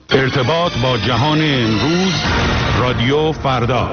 ارتباط با جهان امروز، رادیو فردا.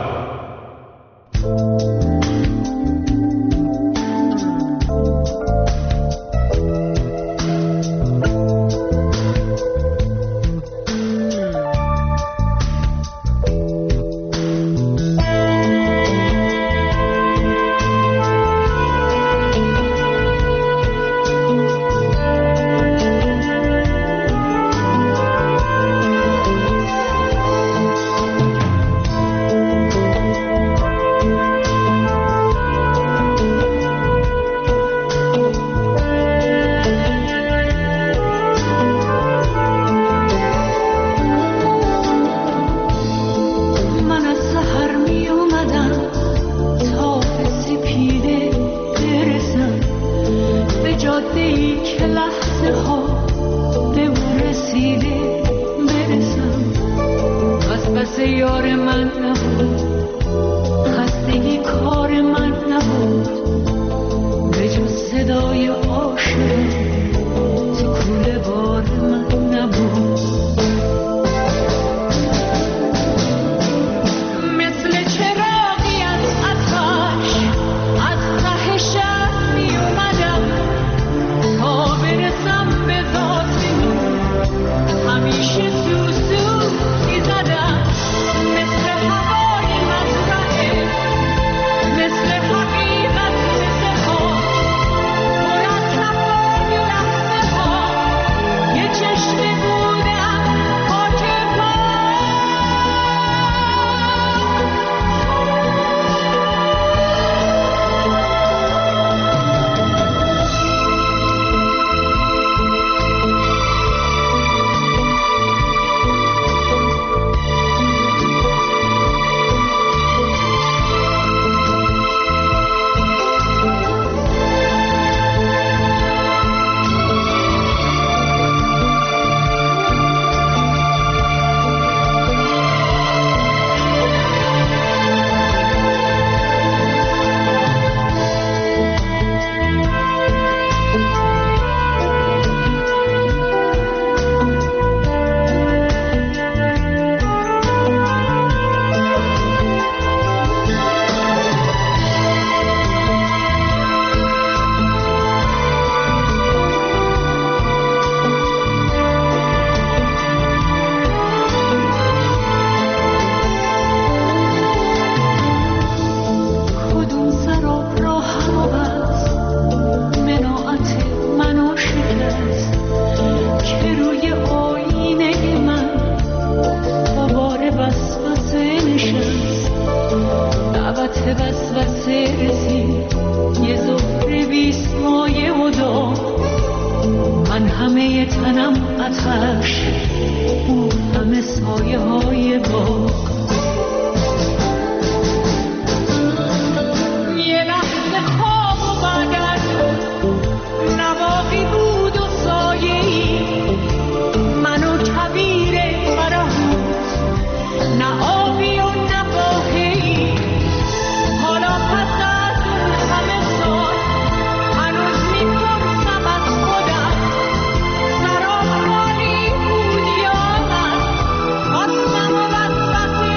What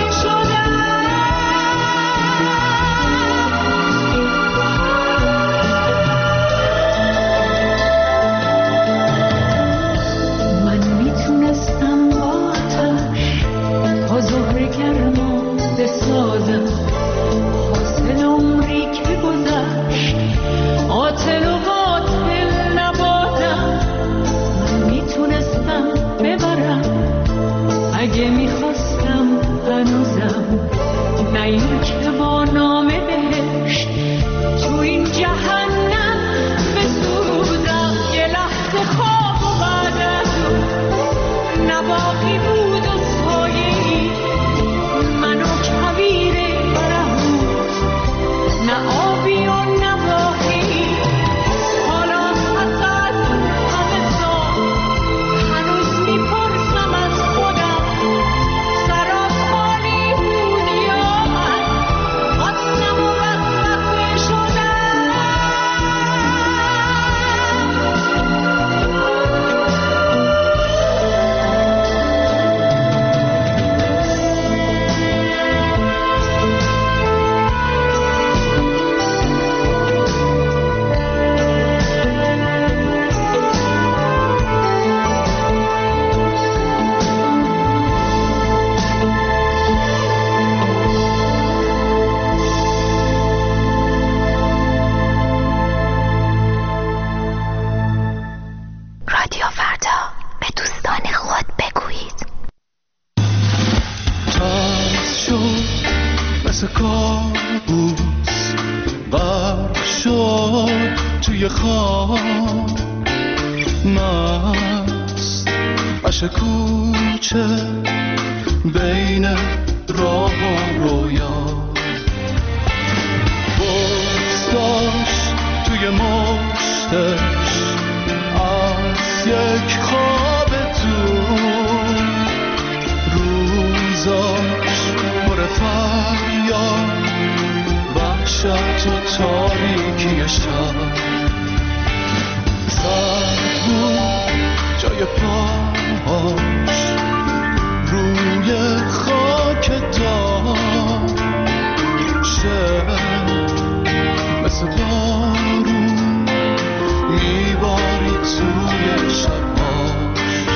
مثل کابوس غرق شد توی خواب، مست عشق کوچه بین راه و رویا، بغض داشت توی مشتش از یک خواب دور، روزاش پر فریاد وحشت و تاریکی شب، سرد بود جای پاهاش روی خاک دار، شب مثل بارون میباری توی شباش.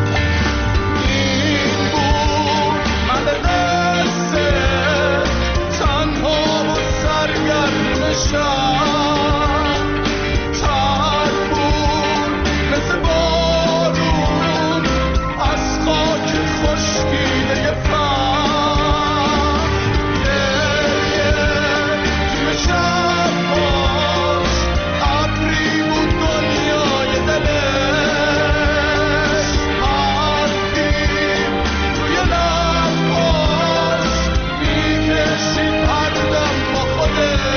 این بود مدرسه تنها و سرگرم شب، تر بود مثل بارون از خاک خشکیده فر، گریه توی شباش ابری بود دنیای دلش، حرفی روی لباش میکشید هر دم با خودش.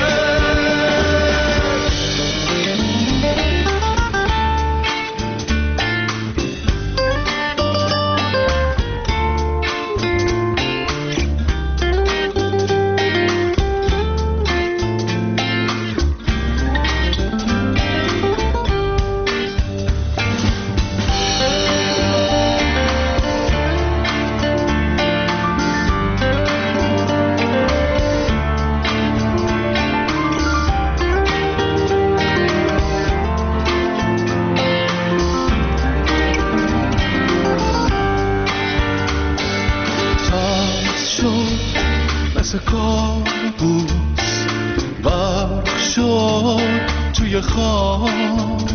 مثل کابوس غرق شد توی خواب،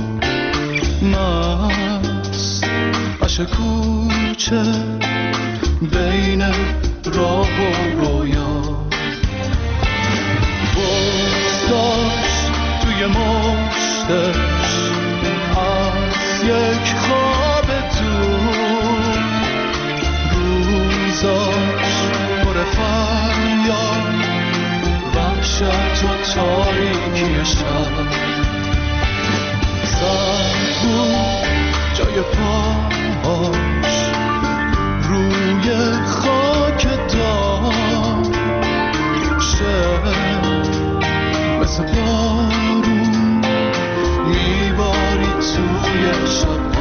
مست عشق کوچه بین راه و رویا، بغض داشت توی مشتش از یک خواب دور، روزاش پر فریاد وحشت و تاریکی شب، سرد بود جای پاهاش روی خاک دار، شب مثل بارون میباری توی شباش.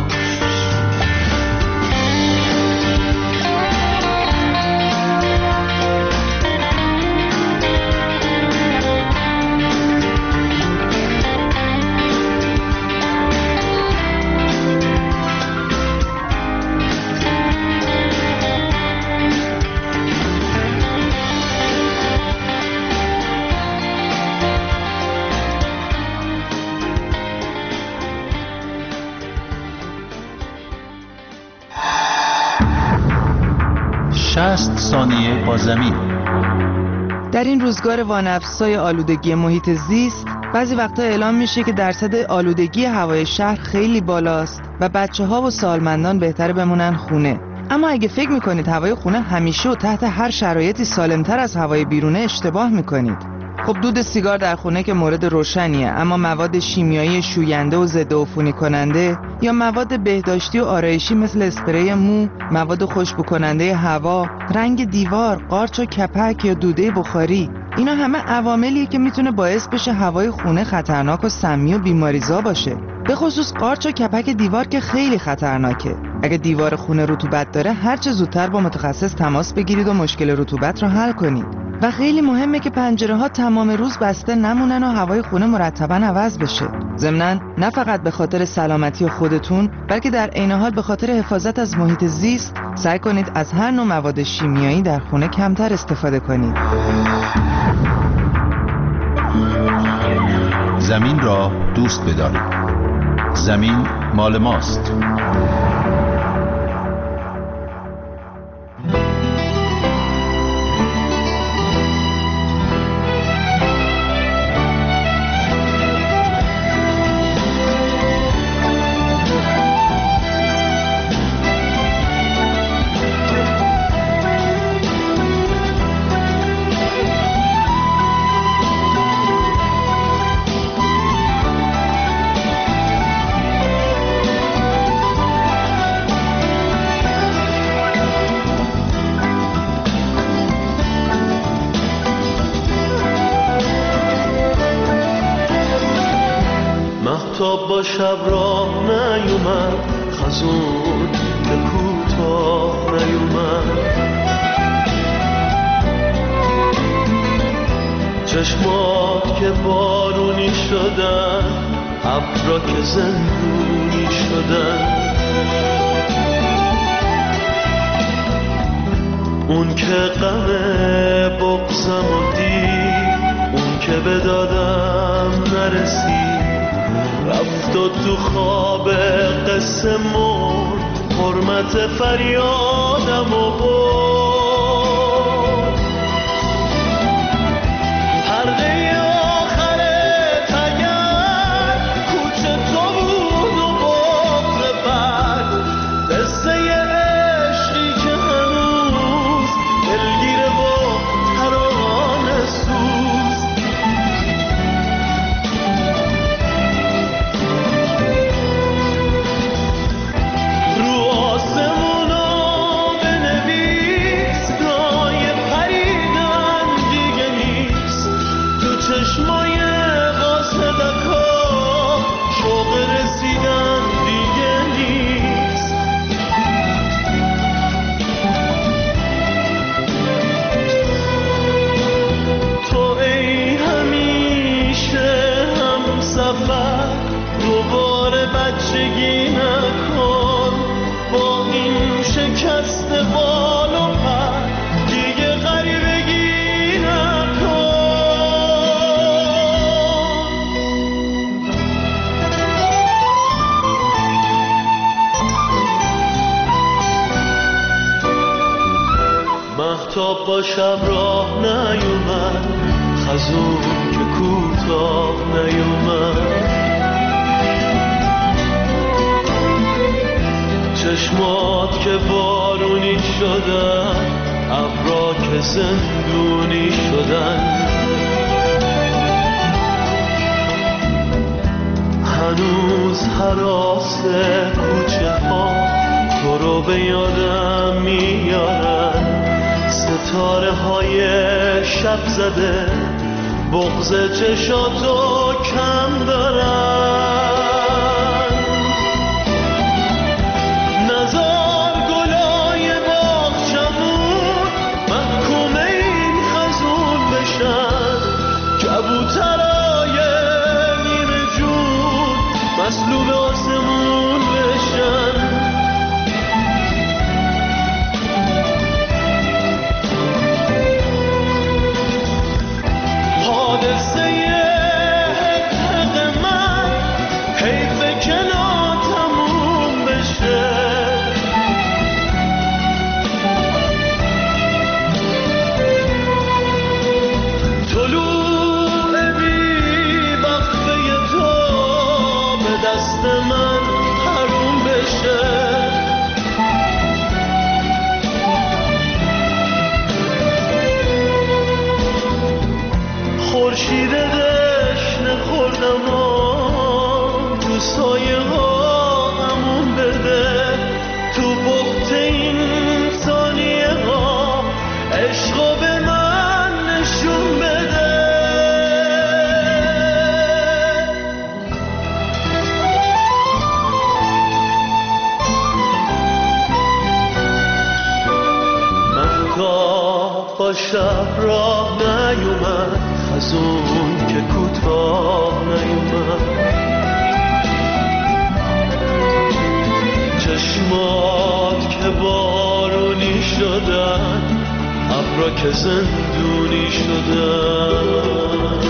ثانیه با زمین. در این روزگار وانفسای آلودگی محیط زیست، بعضی وقتا اعلام میشه که درصد آلودگی هوای شهر خیلی بالاست و بچه‌ها و سالمندان بهتره بمونن خونه. اما اگه فکر میکنید هوای خونه همیشه و تحت هر شرایطی سالمتر از هوای بیرونه، اشتباه میکنید. خب دود سیگار در خونه که مورد روشنیه، اما مواد شیمیایی شوینده و ضد عفونی کننده یا مواد بهداشتی و آرایشی مثل اسپری مو، مواد خوشبو کننده هوا، رنگ دیوار، قارچ و کپک یا دوده بخاری، اینا همه عواملیه که میتونه باعث بشه هوای خونه خطرناک و سمی و بیماریزا باشه. به خصوص قارچ و کپک دیوار که خیلی خطرناکه. اگه دیوار خونه رطوبت داره، هر چه زودتر با متخصص تماس بگیرید و مشکل رطوبت رو حل کنید. و خیلی مهمه که پنجره ها تمام روز بسته نمونن و هوای خونه مرتباً عوض بشه. ضمناً نه فقط به خاطر سلامتی خودتون، بلکه در عین حال به خاطر حفاظت از محیط زیست، سعی کنید از هر نوع مواد شیمیایی در خونه کمتر استفاده کنید. زمین را دوست بدارید. زمین مال ماست. مهتاب با شب راه نیومد، خزون که کوتاه نیومد. چشمات که بارونی شدن، ابرا که زندونی شدن. اون که غم بغضم و دید، اون که به دادم نرسید، رفت و تو خواب قصه مرد، حرمت فریادم و برد. حلقه آخر تگر کوچه تو بود و بغض بر، قصه عشقی که هنوز دلگیره و ترانه سوز. رو آسمونا بنویس، رای پریدن دیگه نیست. تو چشمای قاصدکا شوق رسیدن دیگه نیست. تو ای همیشه هم سفر، دوباره بچگی نکن. با این شکست بال و پر دیگه غریبگی نکن. مهتاب با شب راه نیومد، خزون که کوتاه نیومد. چشمات که بارونی شدن، ابرا که زندونی شدن. هنوز هراس کوچه ها تو رو به یادم میارن. ستاره های شب زده بغض چشاتو کم دارن. نزار گلای باغچمون محکوم این خزون بشن. کبوترای نیمه جون مسلوب آسمون بشن. حادثه حق من حیف که ناتموم بشه. طلوع بی وقفه تو به دست من حروم بشه. خورشید دشنه خوردم و تو سایه ها همون بده. تو بخت این ثانیه ها عشقو به من نشون بده. مهتاب با شب راه نیومد، خزون که کوتاه نیومد. چشمات که بارونی شدن، ابرا که زندونی شدن.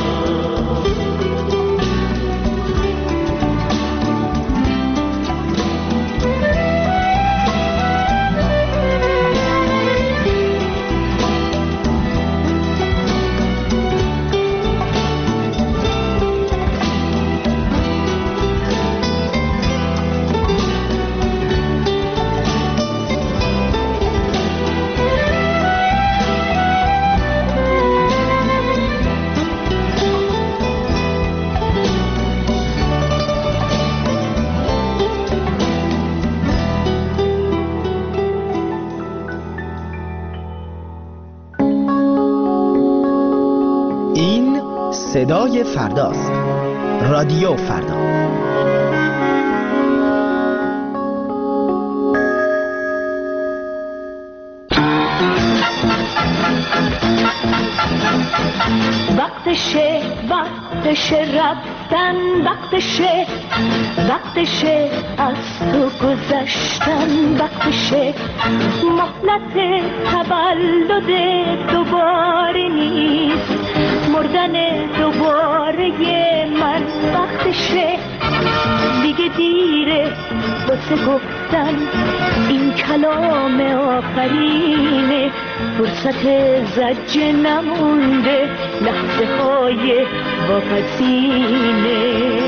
صدای فرداست. رادیو فردا. وقتشه رفتن، وقتشه از تو گذشتن، وقتشه مهلت تولد دوباره نیست، مردن دوباره من، وقتشه دیگه دیره واسه گفتن این کلام آخرینه، فرصت زجه نمونده، لحظه های واپسینه،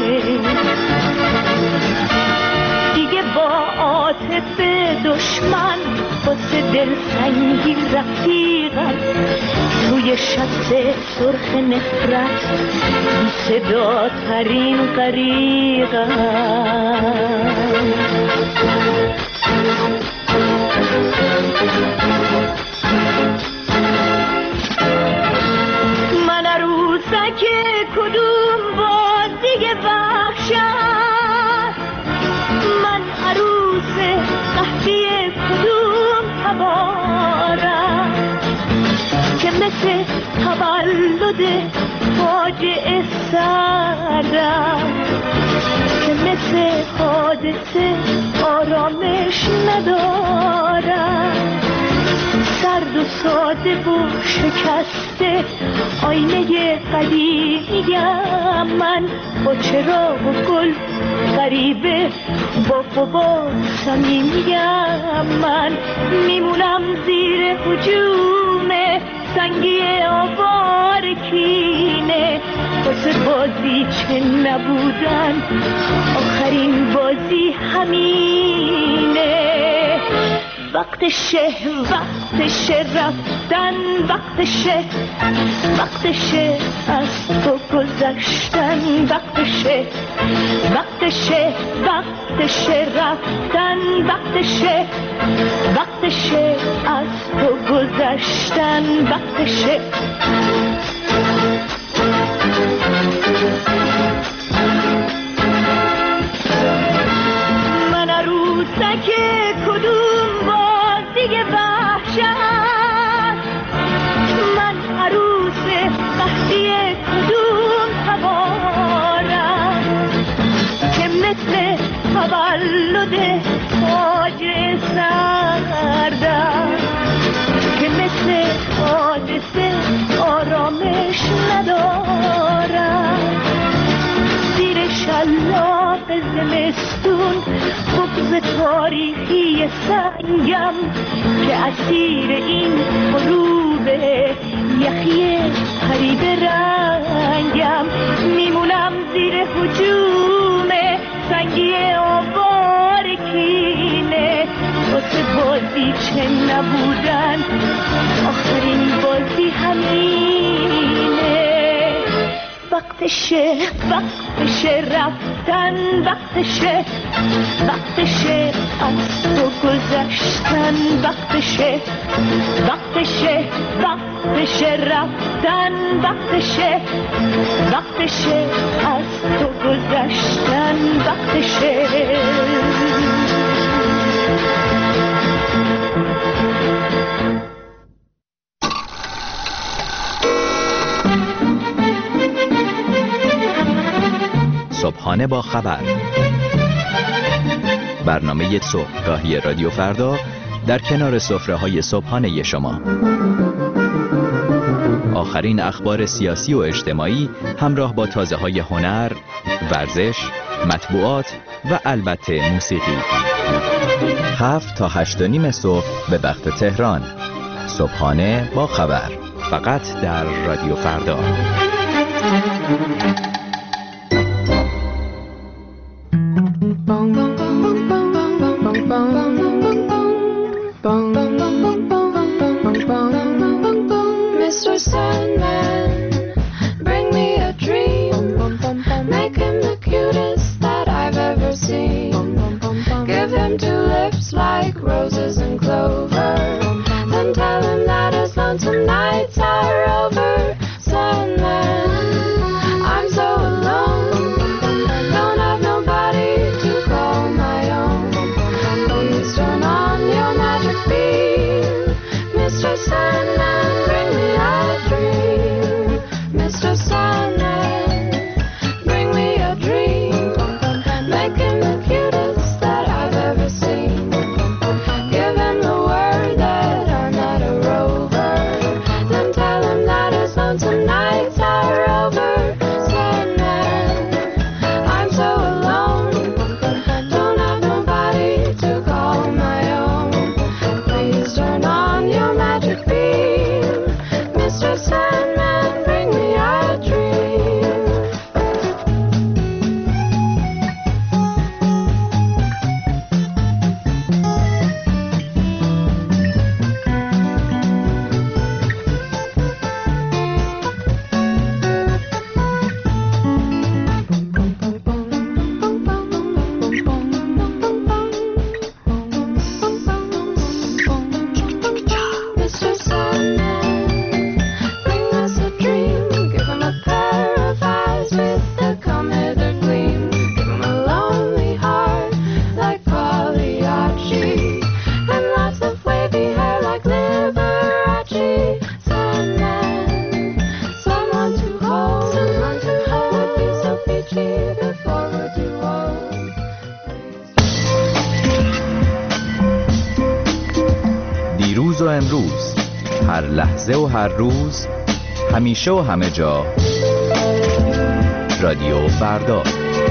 دیگه با عاطف دشمن واسه دلسنگی رفیقم، توی شب سرخ نفرت بی صدا ترین غریقم. من عروسک کدوم بازی وحشت، من عروس قحطی کدوم تبارم که مثل تولد فاجعه سردم، که مثل حادثه آرامش ندارم، سرد و ساده و شکسته آینه قدیمیم من، با چراغ و گل غریبه با بابا صمیمیم من، میمونم زیر هجوم سنگی آوار کینه، واسه بازی چه نبودن آخرین بازی همینه، وقتشه رفتن، وقتشه از تو گذشتن، وقتشه رفتن، وقتشه از تو گذشتن، وقتشه. من عروسک کدوم بازی وحشت، من عروس قحطی کدوم تبارم که مثل تولد فاجعه سردم، که مثل حادثه آرامش ندارم، زیر شلاق زمستون بغض تاریخی سنگم که اسیر این غروب یخی غریب رنگم، میمونم زیر هجوم سنگی آوار کینه، واسه بازی چه نبودن آخرین بازی همینه، وقتشه رفتن، وقتشه از تو گذشتن، وقتشه رفتن، وقتشه از تو گذشتن، وقتشه. صبحانه با خبر، برنامه صبحگاهی رادیو فردا در کنار سفره‌های صبحانه شما. آخرین اخبار سیاسی و اجتماعی همراه با تازه‌های هنر، ورزش، مطبوعات و البته موسیقی. 7 تا 8:30 صبح به وقت تهران. صبحانه با خبر، فقط در رادیو فردا. Mr. Sandman, bring me a dream. Make him the cutest that I've ever seen. Give him 2 lips like roses and clover. Then tell him that his lonesome nights are over. Sandman, I'm so و امروز، هر لحظه و هر روز، همیشه و همه جا، رادیو فردا.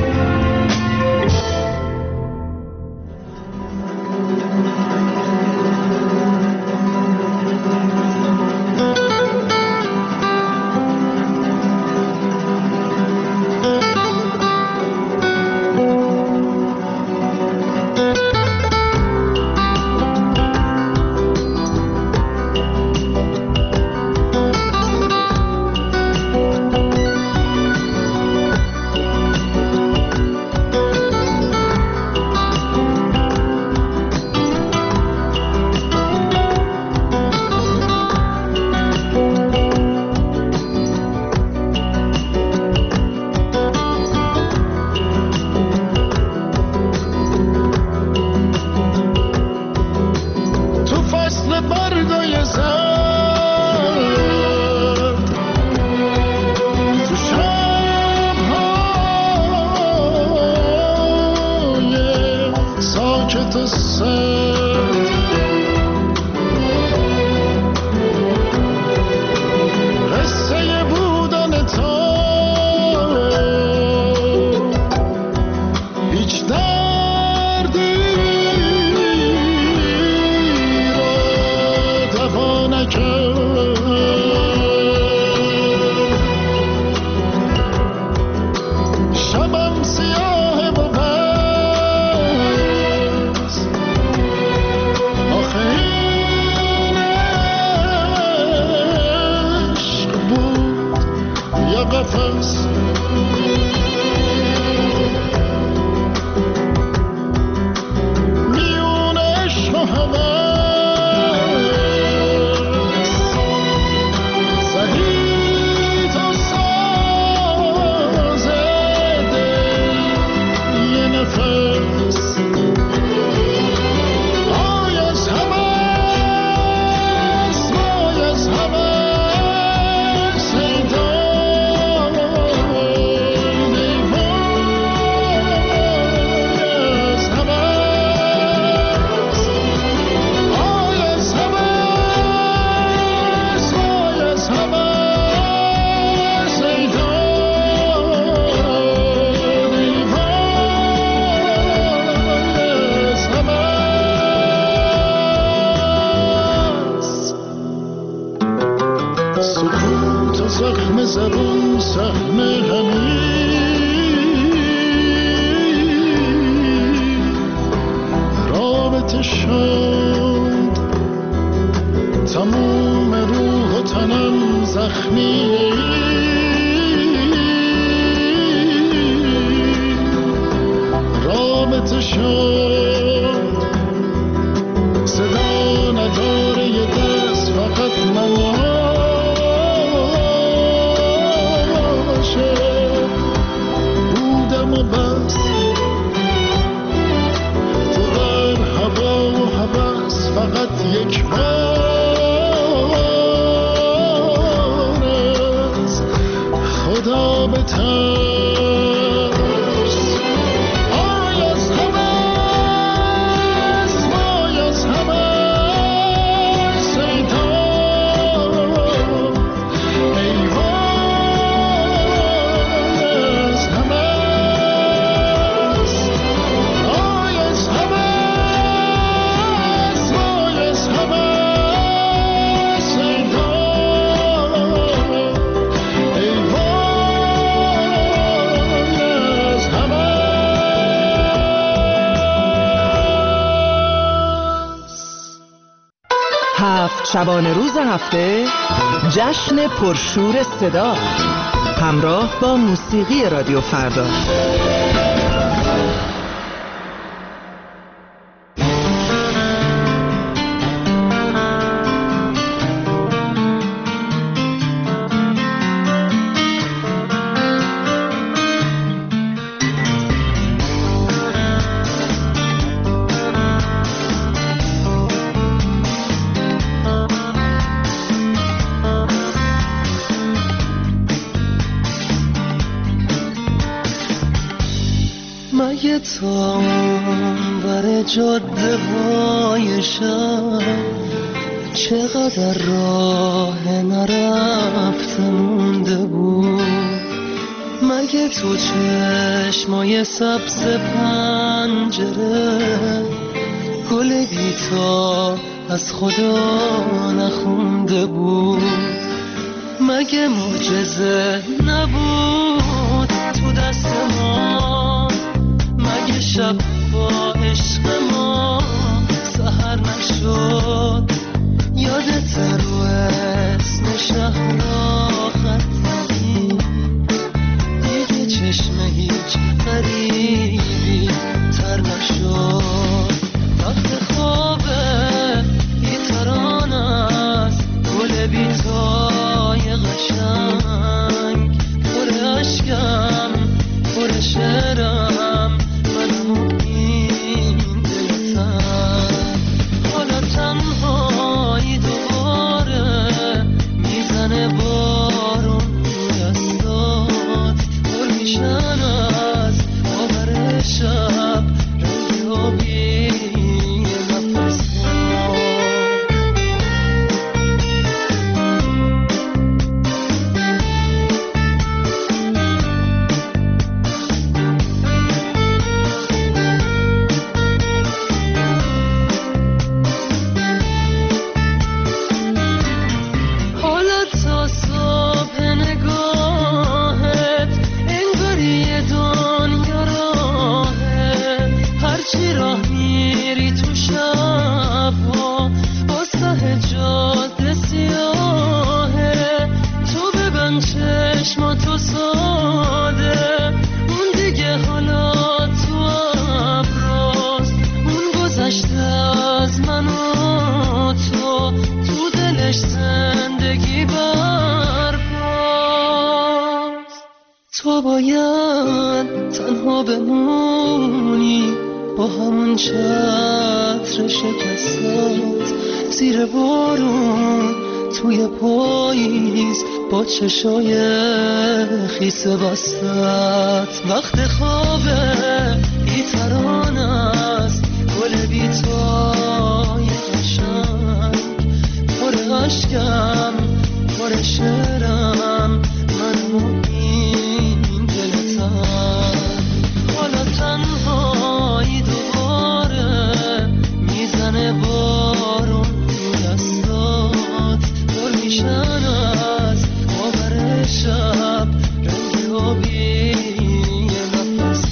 شبانه روز هفته جشن پرشور صدا همراه با موسیقی رادیو فردا. مگه تا بر جاده های شهر چقدر راه نرفته مونده بود، مگه تو چشمای سبز پنجره گل بیتا از خدا نخونده بود، مگه معجزه نبود تو دست ما، مگه شب با عشق ما سحر نشد، یادت رو اسم شهر خط زدی، دیگه چشم هیچ غریبی تر نشد، وقت خوابه بی تران است گل بیتای قشنگ، پر عشقم پر شعرم منم این دلتم، حالا تنهایی دوباره میزنه بارون دستات، پر میشن از آور شب رنگ آبی نفس تو باید تنها بمونی با همون چتر شکستت زیر بارون توی پاییز با چشای خیس بستت، وقت خوابه بی تران است گل بیتای قشنگ، پر عشقم پر شعرم منو این دلتم، حالا تنهایی دوباره میزنه بارون دستات، پر میشن از آور شب رنگ آبی نفس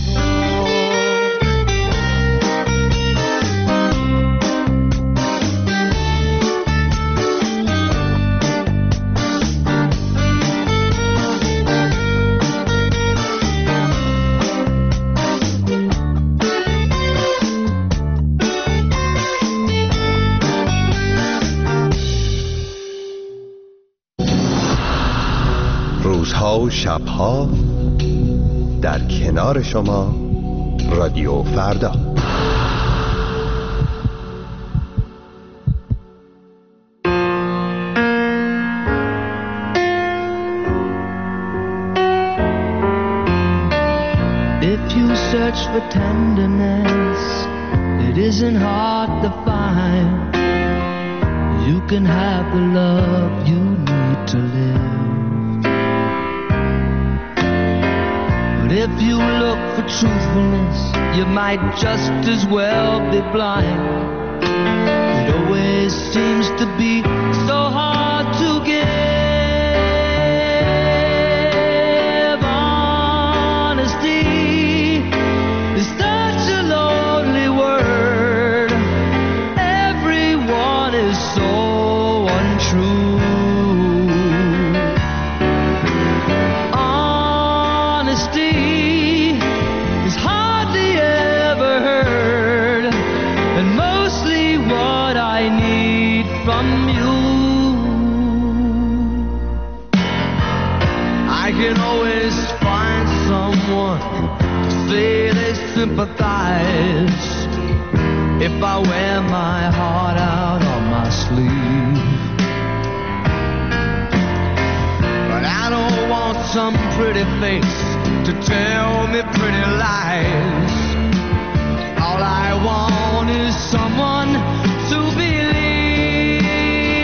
روزها و شبها در کنار شما رادیو فردا. If you search for tenderness, it isn't hard to find. You can have the love you need to live. But if you look for truthfulness, you might just as well be blind. It always seems to be so hard to give. Sympathize if I wear my heart out on my sleeve. But I don't want some pretty face to tell me pretty lies. All I want is someone to believe.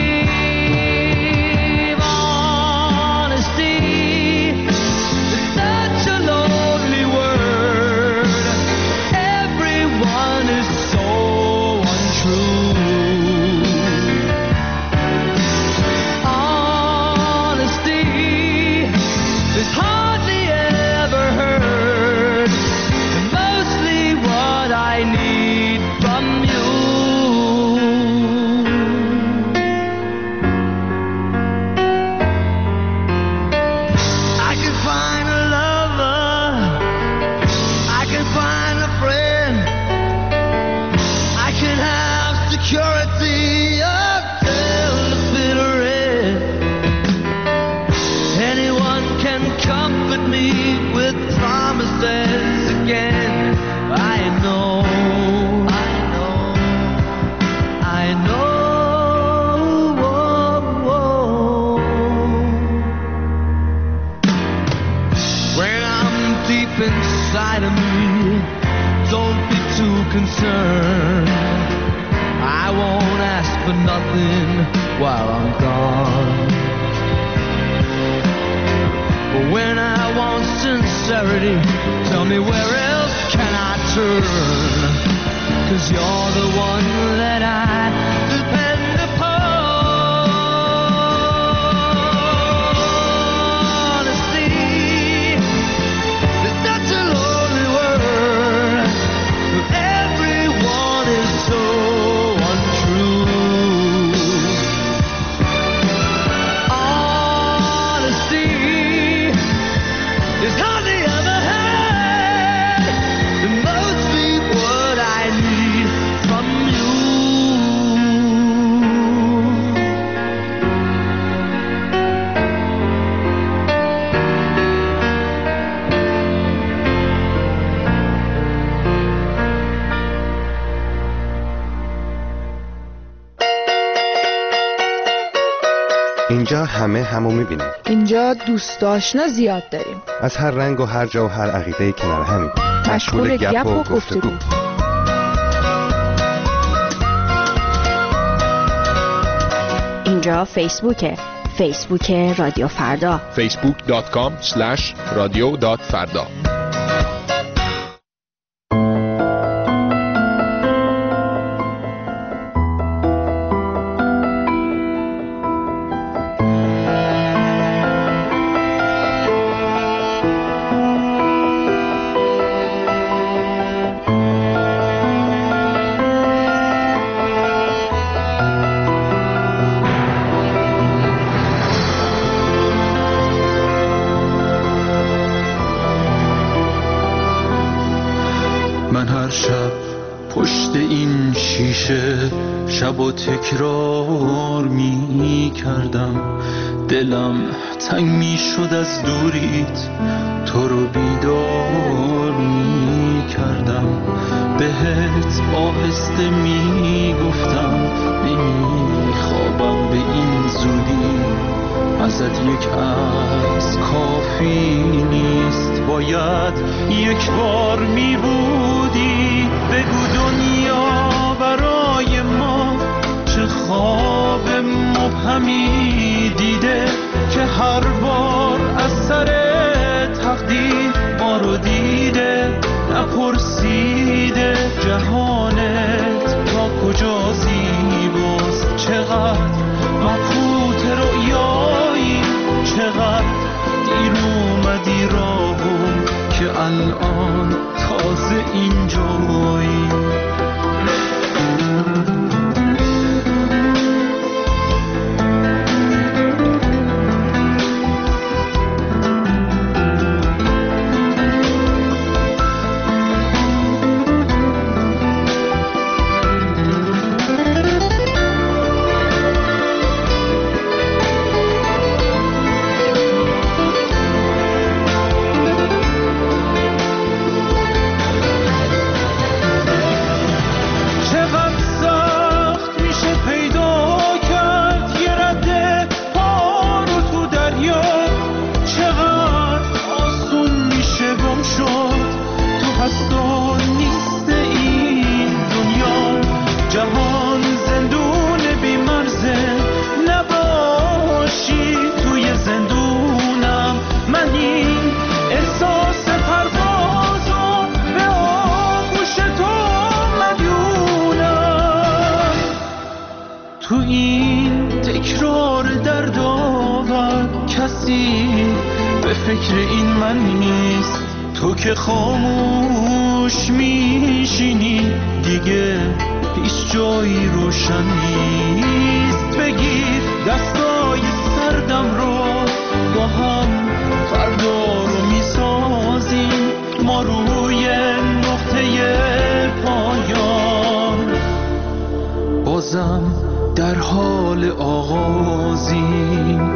for nothing while I'm gone. But when I want sincerity, tell me where else can I turn? 'Cause you're the one that I depend upon. Honesty is such a lonely word. Everyone is so untrue. Honesty is hardly ever had. It must be what I need from you. اینجا همه همو میبینیم. اینجا دوست آشنا زیاد داریم. از هر رنگ و هر جا و هر عقیده کنار همیم. مشغول گپ و گفتگو. اینجا فیسبوک رادیو فردا. facebook.com/radio.farda. شب و تکرار می کردم، دلم تنگ می شد از دوریت، تو رو بیدار می کردم، بهت آهسته می گفتم نمی خوابم به این زودی، ازت یک عکس کافی نیست، باید یک بار می بودی، بگو دنیا برای ما چه خواب مبهمی دیده که هر بار از سر تقدیر ما رو دیده، نپرسیده جهانت تا کجا زیباست، چقدر مبهوت رؤیایی، چقدر دیر اومدی راهو که الان تازه اینجایی. تو این تکرار دردآور کسی به فکر این من نیست، تو که خاموش میشینی دیگه هیچ جایی روشن نیست، بگیر دستای سردم رو با هم فردا رو میسازیم، ما روی نقطه پایان بازم در حال آغازیم،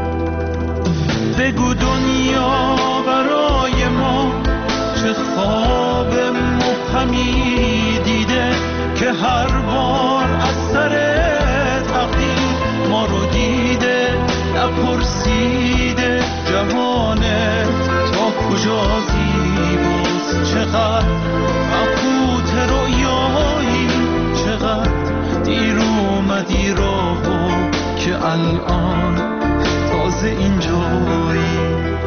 بگو دنیا برای ما چه خواب مبهمی دیده که هر بار از سر تقدیر ما رو دیده، نپرسیده جهانت تا کجا زیباست، چقدر مبهوت رؤیایی، چقدر دیر اومدی الان تازه اینجایی.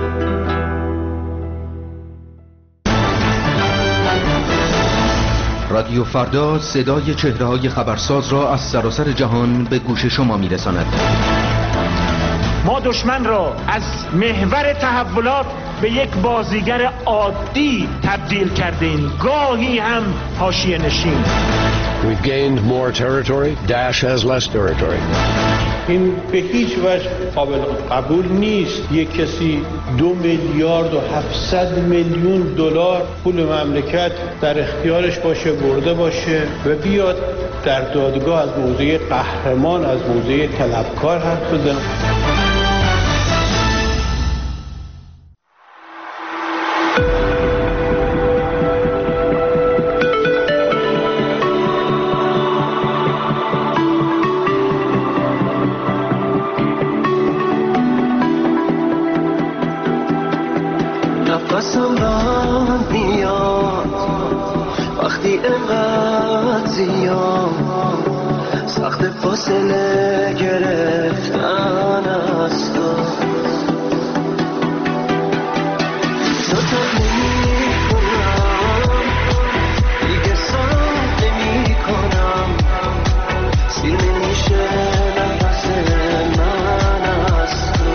رادیو فردا صدای چهره‌های خبرساز را از سراسر جهان به گوش شما می‌رساند. ما دشمن را از محور تحولات به یک بازیگر عادی تبدیل کردیم، گاهی هم حاشیه نشین. We've gained more territory. Daesh has less territory. این به هیچ وجه قابل قبول نیست یک کسی 2 میلیارد و 700 میلیون دلار پول مملکت در اختیارش باشه، برده باشه و بیاد در دادگاه از موضع قهرمان، از موضع طلبکار حرف بزنه. نفسم بند میاد وقتی اینقدر زیاد سخت فاصله گرفتن از تو زودت نمی کنم دیگه سخت نمی کنم سیر نمیشه نفس من از تو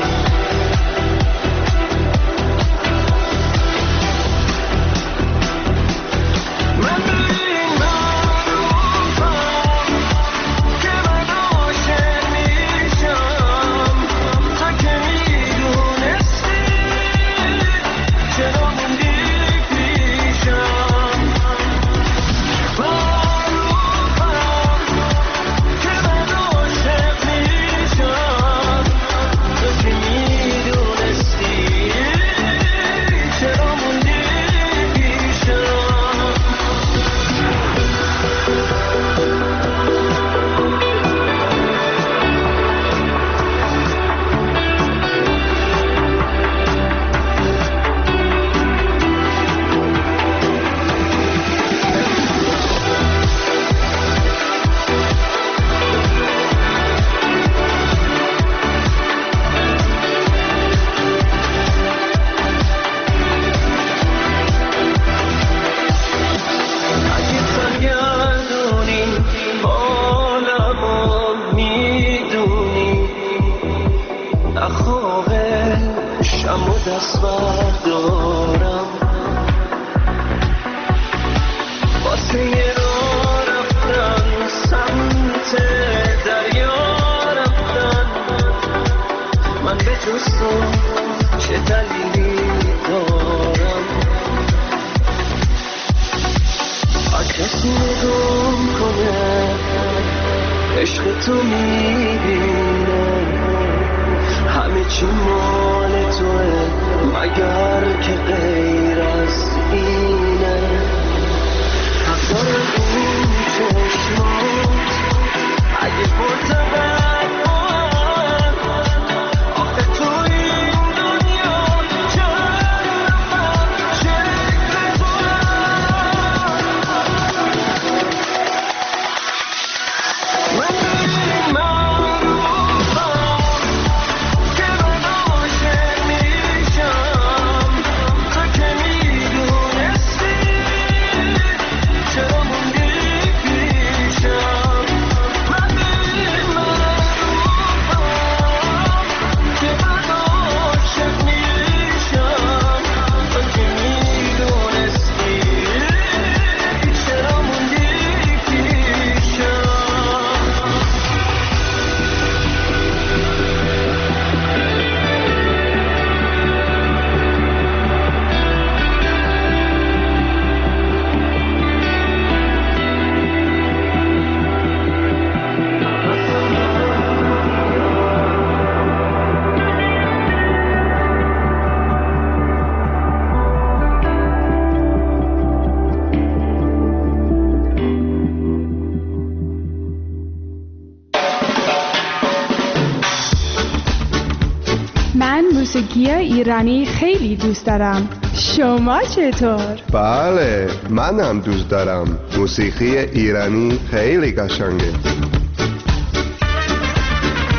موسیقی ایرانی خیلی دوست دارم. شما چطور؟ بله، من هم دوست دارم. موسیقی ایرانی خیلی قشنگه.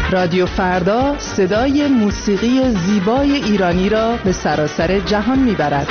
رادیو فردا صدای موسیقی زیبای ایرانی را به سراسر جهان میبرد.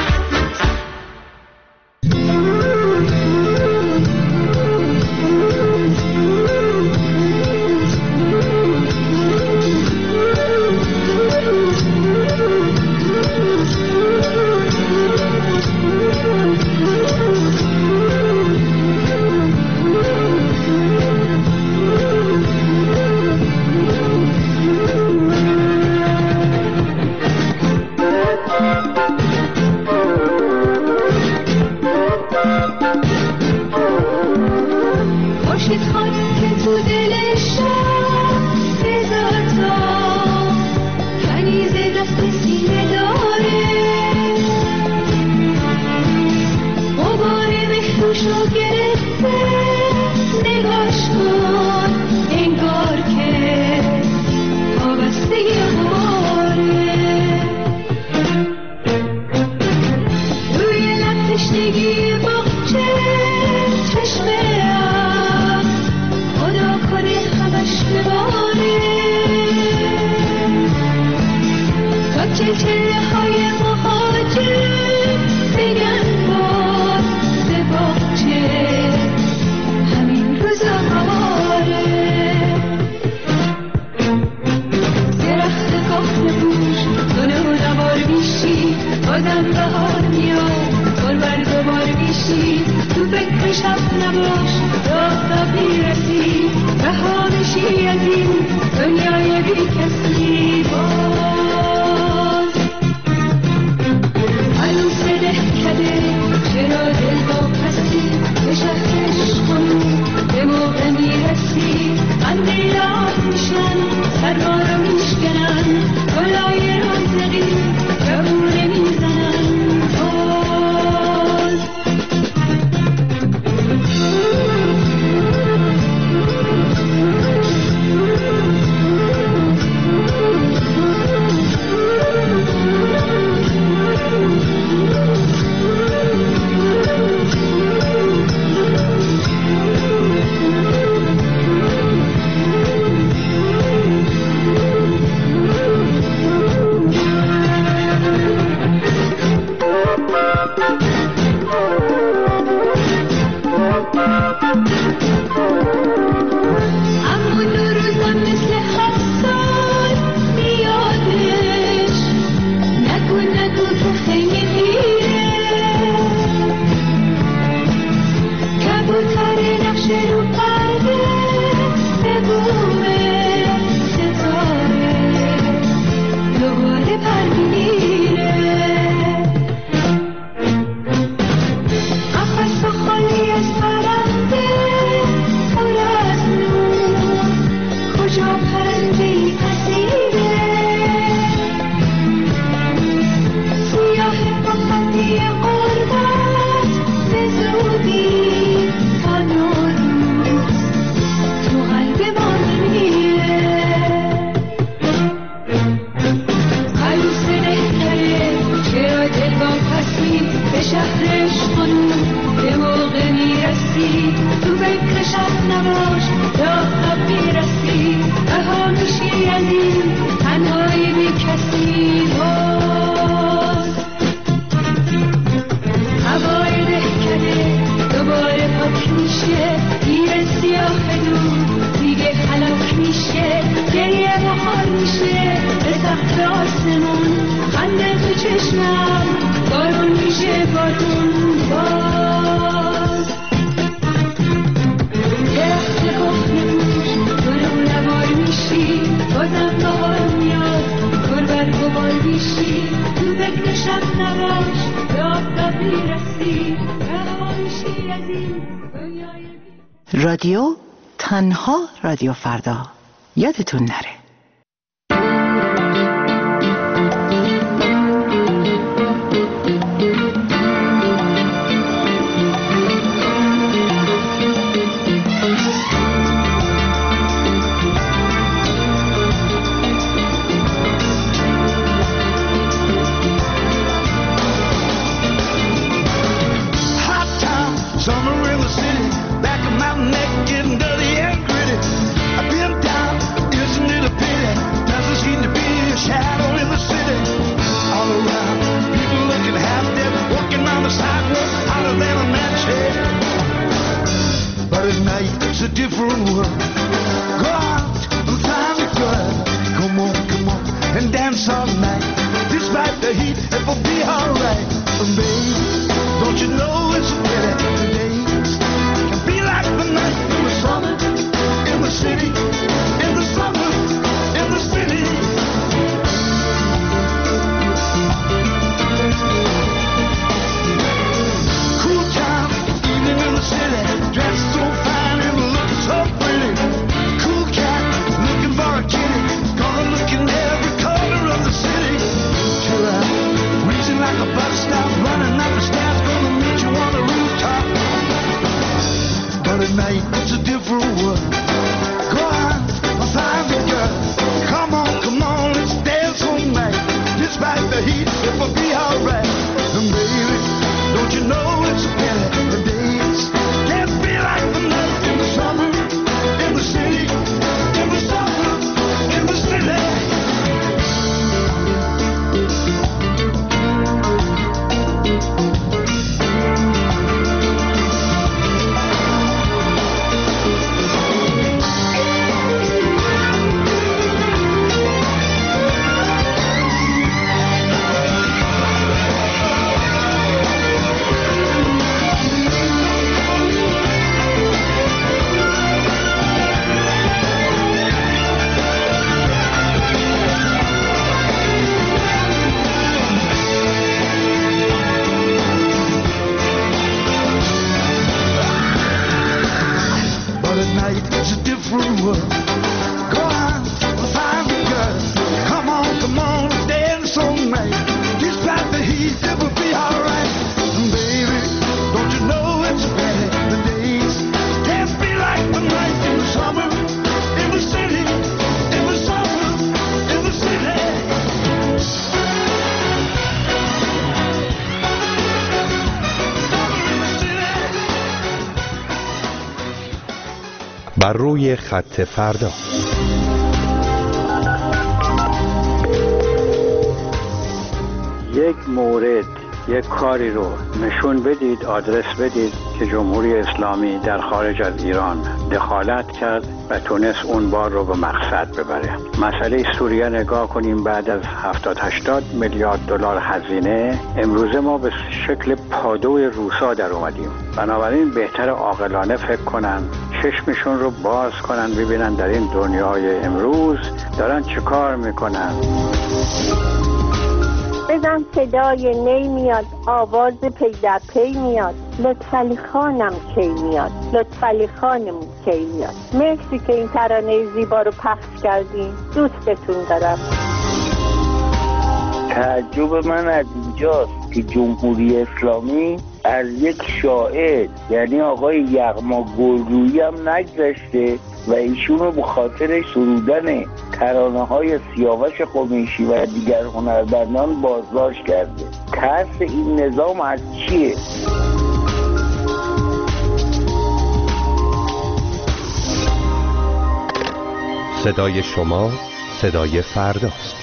رادیو تنها رادیو فردا، یادتون نره. Summer in the city, back of Mountain Neck, getting dirty and gritty. I've been down, isn't بر روی خط فردا. یک مورد، یک کاری رو نشون بدید، آدرس بدید که جمهوری اسلامی در خارج از ایران دخالت کرد و تونست اون بار رو به مقصد ببره. مسئله سوریه نگاه کنیم، بعد از 70-80 میلیارد دلار هزینه امروزه ما به شکل پادوی روسا در اومدیم. بنابراین بهتر عاقلانه فکر کنن، چشمشون رو باز کنن، ببینن در این دنیای امروز دارن چه کار میکنن. بزن صدای نی میاد، آواز پی در پی میاد، لطفعلی خانم کی میاد، لطفعلی خانم کی میاد. مرسی که این ترانه زیبا رو پخش کردین، دوستتون دارم. تعجب من از اینجاست که جمهوری اسلامی از یک شاعر یعنی آقای یغما گلرویی هم نگذشته و ایشون رو به خاطر سرودن ترانه‌های سیاوش قمیشی و دیگر هنرمندان بازداشت کرده. ترس این نظام از چیه؟ صدای شما صدای فرداست.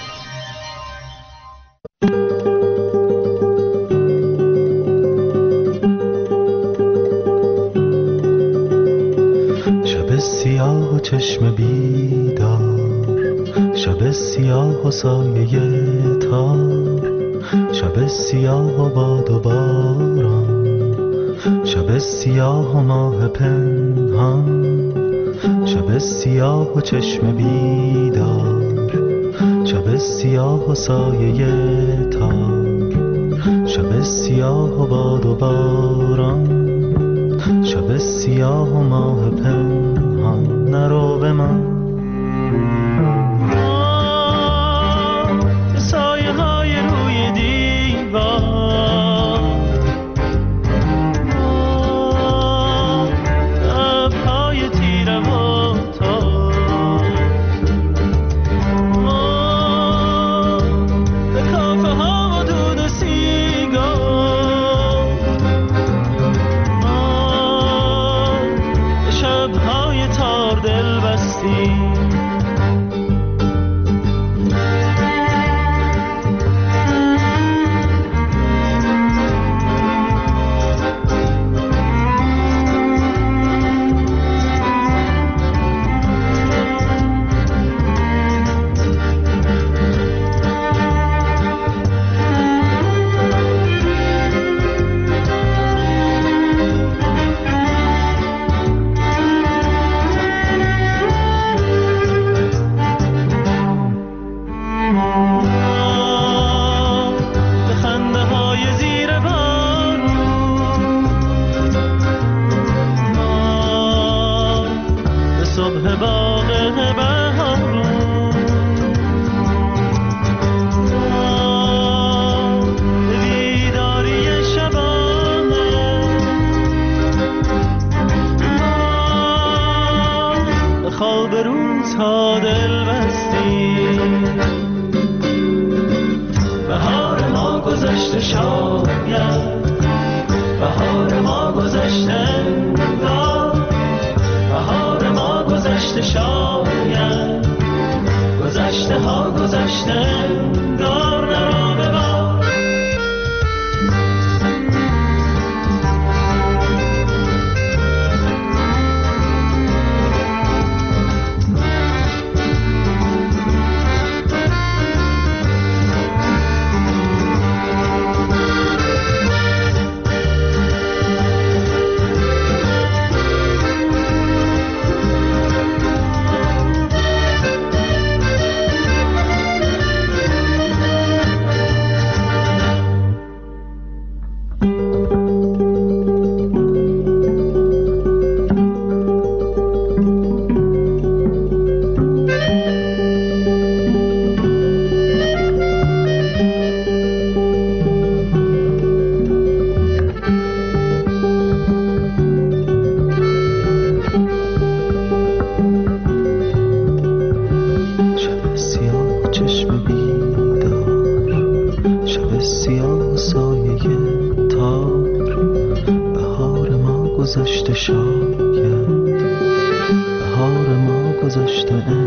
شب سیاه و چشم بیدار، شب سیاه و سایه تار، شب سیاه و باد و باران، شب سیاه و ماه پنهان، شب سیاه و چشم بیدار، شب سیاه و سایه تار، شب سیاه و باد و باران، شب سیاه و ماه پنهان. نرو به من سایه های روی دیوار، لبهای تیره و تار، به کافه ها و دود سیگار، به شبهای تار دل بستی.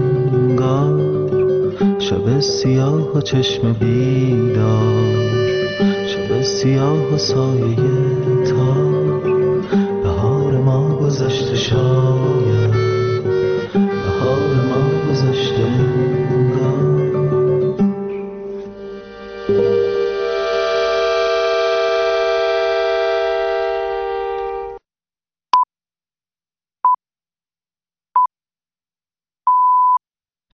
انگار، شب سیاه و چشم بیدار، شب سیاه و سایه تار، بهار ما گذشته شاد